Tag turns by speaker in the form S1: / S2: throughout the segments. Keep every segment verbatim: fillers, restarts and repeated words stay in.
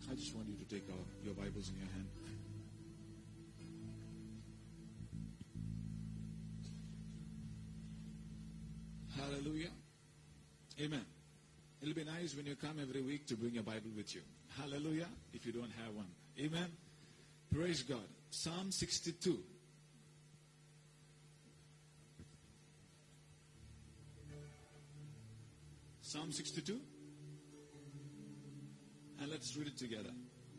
S1: I just want you to take uh, your Bibles in your hand. Hallelujah. Amen. It'll be nice when you come every week to bring your Bible with you. Hallelujah. If you don't have one. Amen. Praise God. Psalm sixty-two. Psalm sixty-two. And let's read it together.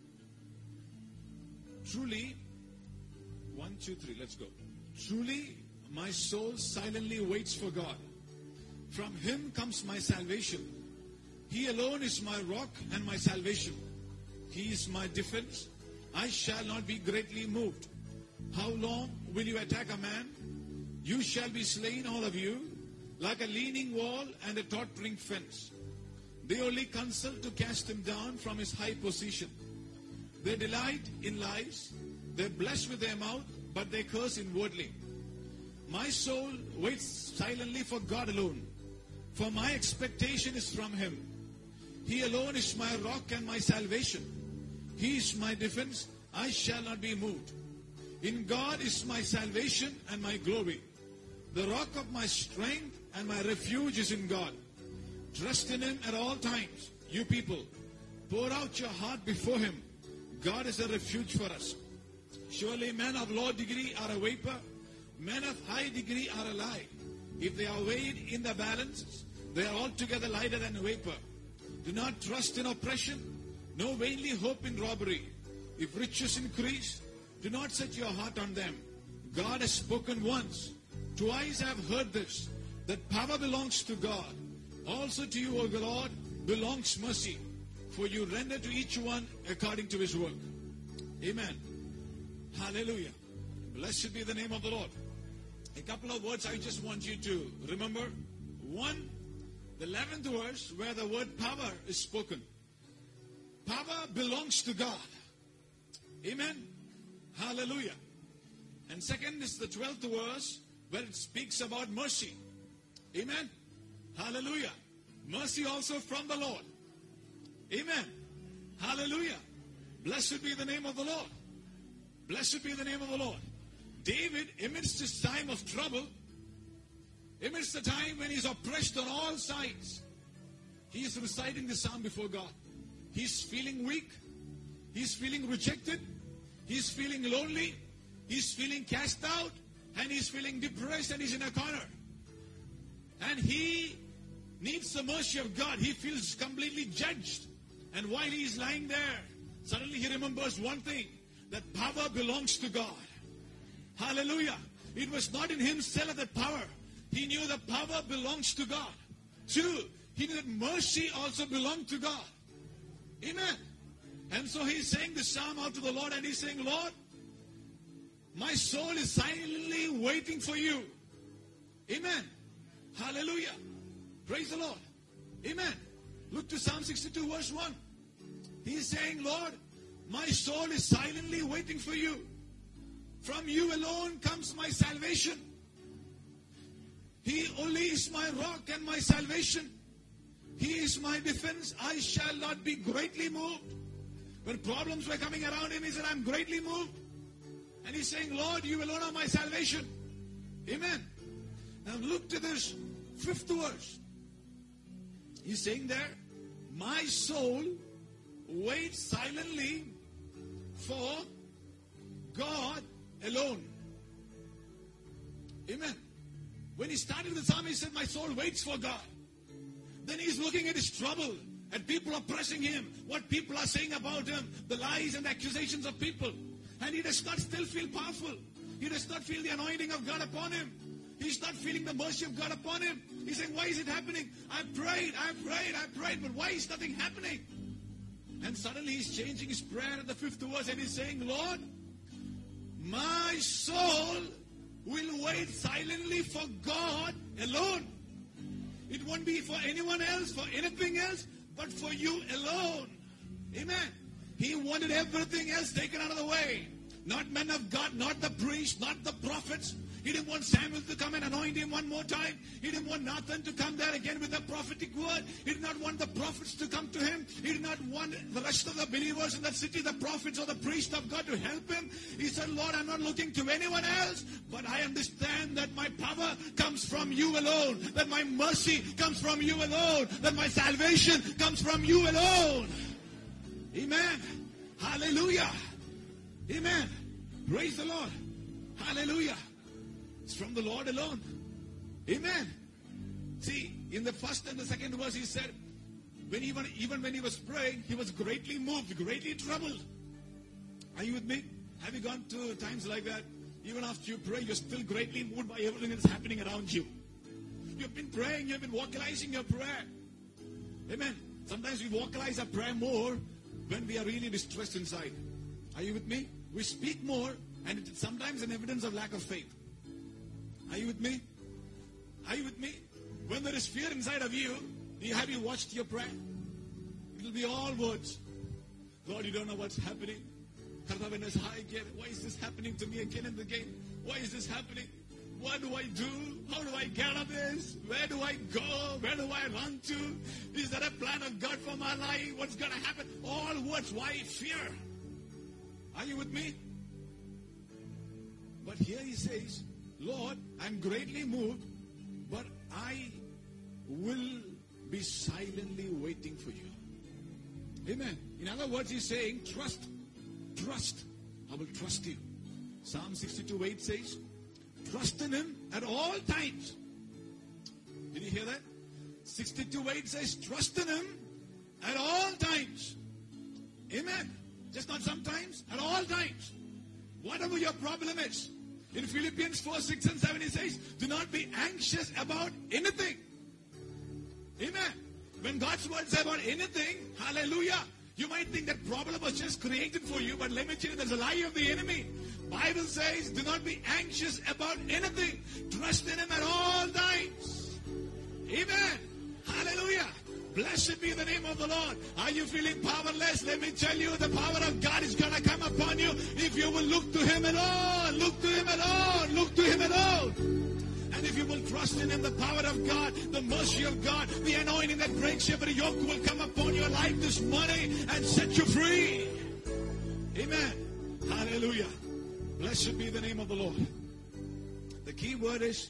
S1: Truly, one, two, three, let's go. Truly, my soul silently waits for God. From Him comes my salvation. He alone is my rock and my salvation. He is my defense. I shall not be greatly moved. How long will you attack a man? You shall be slain, all of you, like a leaning wall and a tottering fence. They only consult to cast him down from his high position. They delight in lies. They bless with their mouth, but they curse inwardly. My soul waits silently for God alone, for my expectation is from Him. He alone is my rock and my salvation. He is my defense. I shall not be moved. In God is my salvation and my glory. The rock of my strength and my refuge is in God. Trust in Him at all times, you people. Pour out your heart before Him. God is a refuge for us. Surely men of low degree are a vapor. Men of high degree are a lie. If they are weighed in the balance, they are altogether lighter than a vapor. Do not trust in oppression, no vainly hope in robbery. If riches increase, do not set your heart on them. God has spoken once. Twice I have heard this, that power belongs to God. Also to you, O Lord, belongs mercy, for you render to each one according to his work. Amen. Hallelujah. Blessed be the name of the Lord. A couple of words I just want you to remember. One, the eleventh verse where the word power is spoken. Power belongs to God. Amen. Hallelujah. And second is the twelfth verse where it speaks about mercy. Amen. Hallelujah. Mercy also from the Lord. Amen. Hallelujah. Blessed be the name of the Lord. Blessed be the name of the Lord. David, amidst his time of trouble, amidst the time when he's oppressed on all sides, he is reciting the psalm before God. He's feeling weak. He's feeling rejected. He's feeling lonely. He's feeling cast out. And he's feeling depressed and he's in a corner. And he needs the mercy of God. He feels completely judged. And while he's lying there, suddenly he remembers one thing, that power belongs to God. Hallelujah. It was not in himself that power. He knew that power belongs to God. Two, he knew that mercy also belonged to God. Amen. And so he's saying this psalm out to the Lord and he's saying, Lord, my soul is silently waiting for you. Amen. Hallelujah. Praise the Lord. Amen. Look to Psalm sixty-two verse one. He's saying, Lord, my soul is silently waiting for you. From you alone comes my salvation. He only is my rock and my salvation. He is my defense. I shall not be greatly moved. When problems were coming around him, he said, I'm greatly moved. And he's saying, Lord, you alone are my salvation. Amen. Now look to this fifth verse. He's saying there, my soul waits silently for God alone. Amen. When he started the psalm, he said, my soul waits for God. Then he's looking at his trouble, at people oppressing him, what people are saying about him, the lies and accusations of people. And he does not still feel powerful. He does not feel the anointing of God upon him. He's not feeling the mercy of God upon him. He's saying, why is it happening? I prayed, I prayed, I prayed, but why is nothing happening? And suddenly he's changing his prayer at the fifth verse and he's saying, Lord, my soul will wait silently for God alone. It won't be for anyone else, for anything else, but for you alone. Amen. He wanted everything else taken out of the way. Not men of God, not the priests, not the prophets. He didn't want Samuel to come and anoint him one more time. He didn't want Nathan to come there again with a prophetic word. He did not want the prophets to come to him. He did not want the rest of the believers in that city, the prophets or the priests of God, to help him. He said, Lord, I'm not looking to anyone else, but I understand that my power comes from you alone, that my mercy comes from you alone, that my salvation comes from you alone. Amen. Hallelujah. Amen. Praise the Lord. Hallelujah. It's from the Lord alone. Amen. See, in the first and the second verse he said, when even, even when he was praying, he was greatly moved, greatly troubled. Are you with me? Have you gone to times like that? Even after you pray, you're still greatly moved by everything that's happening around you. You've been praying, you've been vocalizing your prayer. Amen. Sometimes we vocalize our prayer more when we are really distressed inside. Are you with me? We speak more, and it's sometimes an evidence of lack of faith. Are you with me? Are you with me? When there is fear inside of you, have you watched your prayer? It will be all words. Lord, you don't know what's happening. Why is this happening to me again and again? Why is this happening? What do I do? How do I get out of this? Where do I go? Where do I run to? Is there a plan of God for my life? What's going to happen? All words. Why fear? Are you with me? But here he says, Lord, I'm greatly moved, but I will be silently waiting for you. Amen. In other words, he's saying, trust. Trust. I will trust you. Psalm sixty-two eight says, trust in him at all times. Did you hear that? sixty-two eight says, trust in him at all times. Amen. Just not sometimes, at all times. Whatever your problem is. In Philippians four, six and seven it says, do not be anxious about anything. Amen. When God's word says about anything, hallelujah, you might think that problem was just created for you, but let me tell you, there's a lie of the enemy. Bible says, do not be anxious about anything. Trust in him at all times. Amen. Hallelujah. Blessed be the name of the Lord. Are you feeling powerless? Let me tell you, the power of God is going to come upon you if you will look to him alone. Look to him alone. Look to him alone. And if you will trust in him, the power of God, the mercy of God, the anointing that breaks every yoke will come upon your life this morning and set you free. Amen. Hallelujah. Blessed be the name of the Lord. The key word is,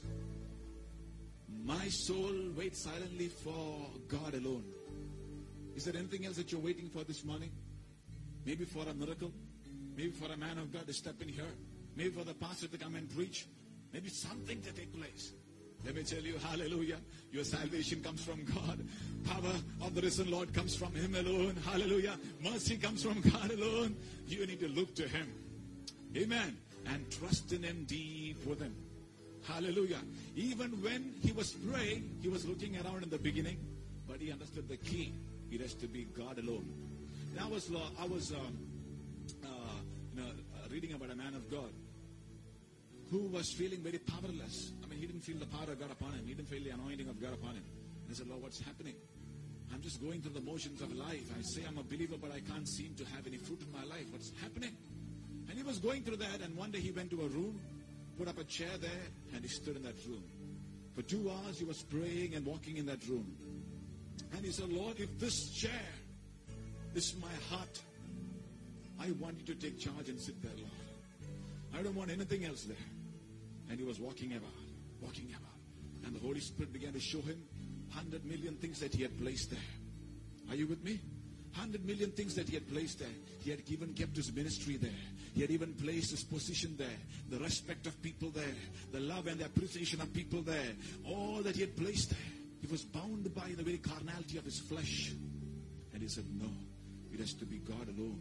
S1: my soul waits silently for God alone. Is there anything else that you're waiting for this morning? Maybe for a miracle. Maybe for a man of God to step in here. Maybe for the pastor to come and preach. Maybe something to take place. Let me tell you, hallelujah, your salvation comes from God. Power of the risen Lord comes from him alone. Hallelujah. Mercy comes from God alone. You need to look to him. Amen. And trust in him deep within. Hallelujah. Even when he was praying, he was looking around in the beginning, but he understood the key. It has to be God alone. And I was, I was um, uh, you know, uh, reading about a man of God who was feeling very powerless. I mean, he didn't feel the power of God upon him. He didn't feel the anointing of God upon him. He said, Lord, what's happening? I'm just going through the motions of life. I say I'm a believer, but I can't seem to have any fruit in my life. What's happening? And he was going through that, and one day he went to a room, put up a chair there, and he stood in that room. For two hours he was praying and walking in that room. And he said, Lord, if this chair is my heart, I want you to take charge and sit there, Lord. I don't want anything else there. And he was walking about, walking about. And the Holy Spirit began to show him hundred million things that he had placed there. Are you with me? Hundred million things that he had placed there. He had even kept his ministry there. He had even placed his position there. The respect of people there. The love and the appreciation of people there. All that he had placed there. He was bound by the very carnality of his flesh. And he said, no, it has to be God alone.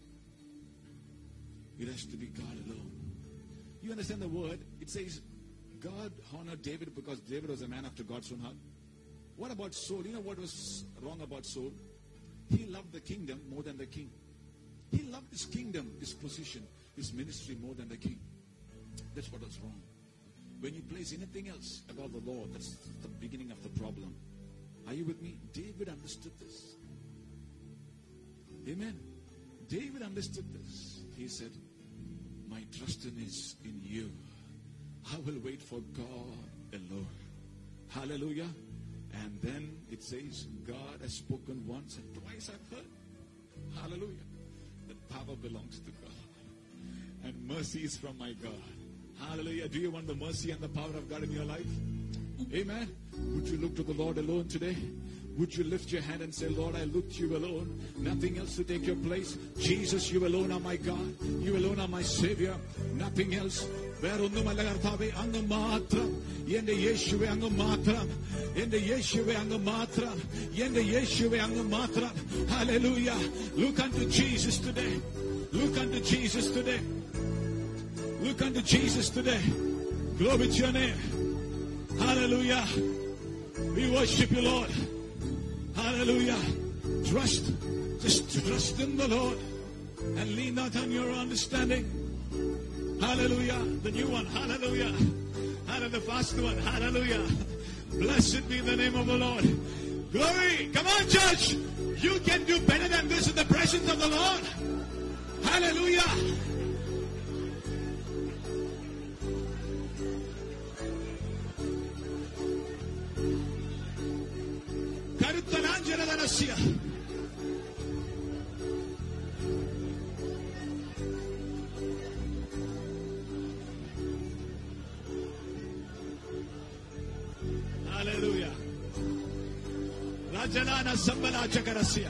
S1: It has to be God alone. You understand the word? It says, God honored David because David was a man after God's own heart. What about Saul? You know what was wrong about Saul? He loved the kingdom more than the king. He loved his kingdom, his position, his ministry more than the king. That's what was wrong. When you place anything else above the Lord, that's the beginning of the problem. Are you with me? David understood this. Amen. David understood this. He said, my trust in is in you. I will wait for God alone. Hallelujah. And then it says, God has spoken once and twice I've heard. Hallelujah. That power belongs to God. And mercy is from my God. Hallelujah. Do you want the mercy and the power of God in your life? Amen. Would you look to the Lord alone today? Would you lift your hand and say, Lord, I look to you alone. Nothing else to take your place. Jesus, you alone are my God. You alone are my Savior. Nothing else. വേറൊന്നുമല്ല കർത്താവേ, അങ്ങ് മാത്രം. എന്റെ യേശുവേ അങ്ങ് മാത്രം. എന്റെ യേശുവേ അങ്ങ് മാത്രം. എന്റെ യേശുവേ അങ്ങ് മാത്രം. Hallelujah. Look unto Jesus today. Look unto Jesus today. Look unto Jesus today. Glory to your name. Hallelujah. We worship you, Lord. Hallelujah. Trust. Just trust in the Lord. And lean not on your understanding. Hallelujah. The new one. Hallelujah. Hallelujah. The first one. Hallelujah. Blessed be the name of the Lord. Glory. Come on, church. You can do better than this in the presence of the Lord. Hallelujah. Karuttananjana Danasya. Hallelujah. Rajalana Sambala Chakarasya.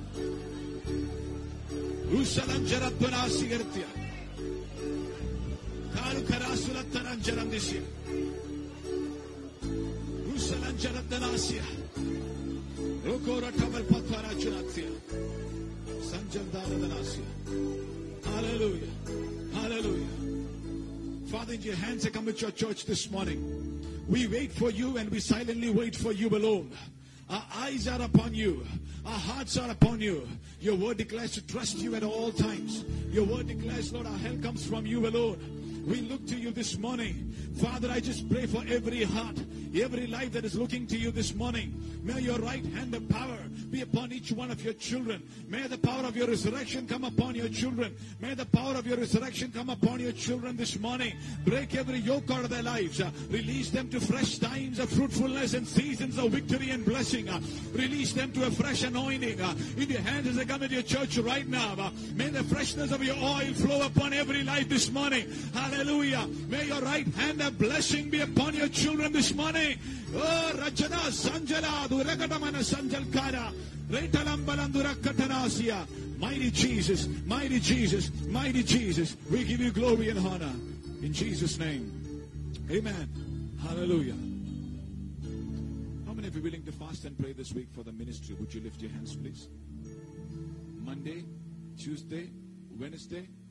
S1: Usalam Jaratana Sigartia. Karu Karasulatana Jarandisya. Usalam Jaratanasya. Rokora Kamal Patara Chunatya. Sanjandara Danasya. Hallelujah. Hallelujah. Father, in your hands I come with your church this morning. We wait for you and we silently wait for you alone. Our eyes are upon you. Our hearts are upon you. Your word declares to trust you at all times. Your word declares, Lord, our help comes from you alone. We look to you this morning. Father, I just pray for every heart, every life that is looking to you this morning. May your right hand of power be upon each one of your children. May the power of your resurrection come upon your children. May the power of your resurrection come upon your children this morning. Break every yoke out of their lives. Uh, release them to fresh times of fruitfulness and seasons of victory and blessing. Uh, release them to a fresh anointing. Uh, in your hands as I come into your church right now. Uh, may the freshness of your oil flow upon every life this morning. Hallelujah. May your right hand of blessing be upon your children this morning. Oh, Rajana Sanjala Durakatamana Sanjalkara Retalambalandurakatanasya. Mighty Jesus, mighty Jesus, mighty Jesus. We give you glory and honor. In Jesus' name. Amen. Hallelujah. How many of you are willing to fast and pray this week for the ministry? Would you lift your hands, please? Monday, Tuesday, Wednesday,